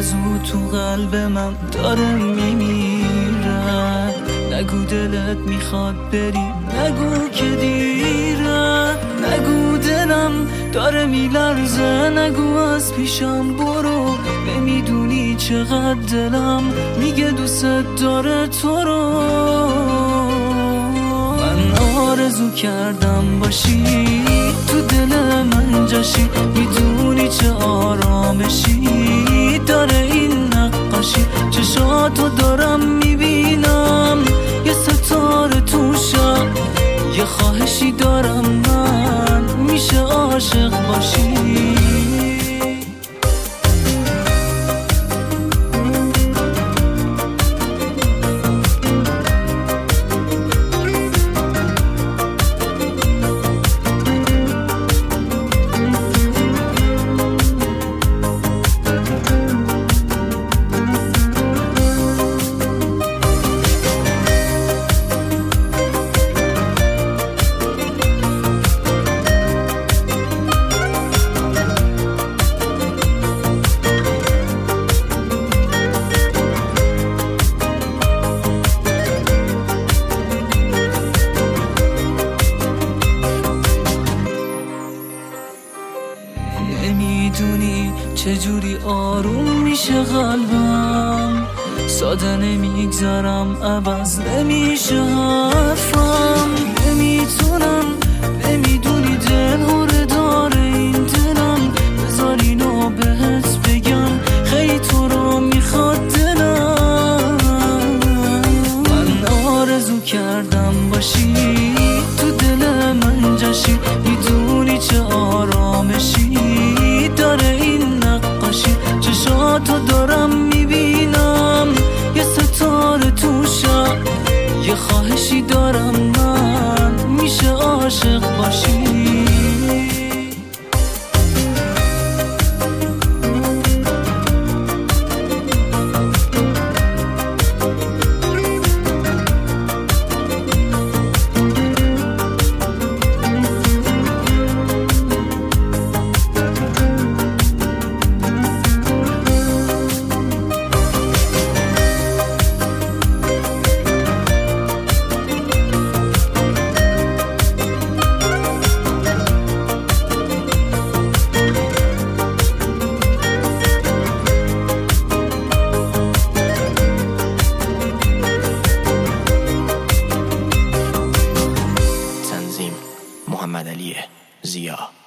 آرزو تو قلب من داره میمیره. نگو دلت میخواد بری، نگو که دیره. نگو دلم داره میلرزه، نگو از پیشم برو. نمیدونی چقدر دلم میگه دوست داره تو رو. من آرزو کردم باشی تو دل من جاشی، میدونی چه آرامشی داره این نقاشی. چشاتو دارم میبینم یه ستاره توشم، یه خواهشی دارم من میشه عاشق باشی. نمیدونی چجوری آروم میشه قلبم، ساده نمیگذرم عوض نمیشه حرفم. نمیتونم، نمیدونی دل هره داره این دلم. بذار اینو بهت بگم خیلی تو رو میخواد دلم. من آرزو کردم باشی تو دل من جاشی، میدونی چه آرامشی داره این نقاشی. چشاتو دارم میبینم یه ستاره توشم، یه خواهشی دارم من میشه عاشق باشی. محمد علی زیا.